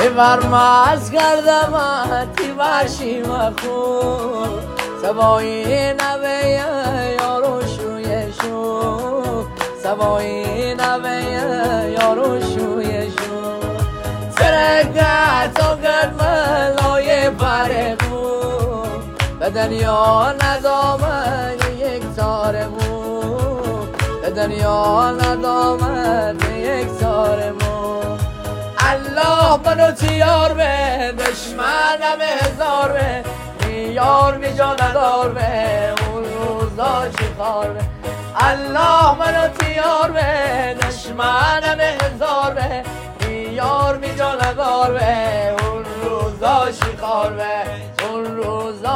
فرماز کردم تی باشی مخون سوای نوی یارو شوی شو سوای نوی یارو شوی شو سرگت و گرملای برگو به دنیا ندامد یک تارمو به دنیا ندامد یک تارمو الله منو تیار به دشمنم هزار به یار بی جا ندار به اون روزا چی کار به الله منو تیار به دشمنم هزار به یار بی جا ندار به اون روزا چی کار به اون روزا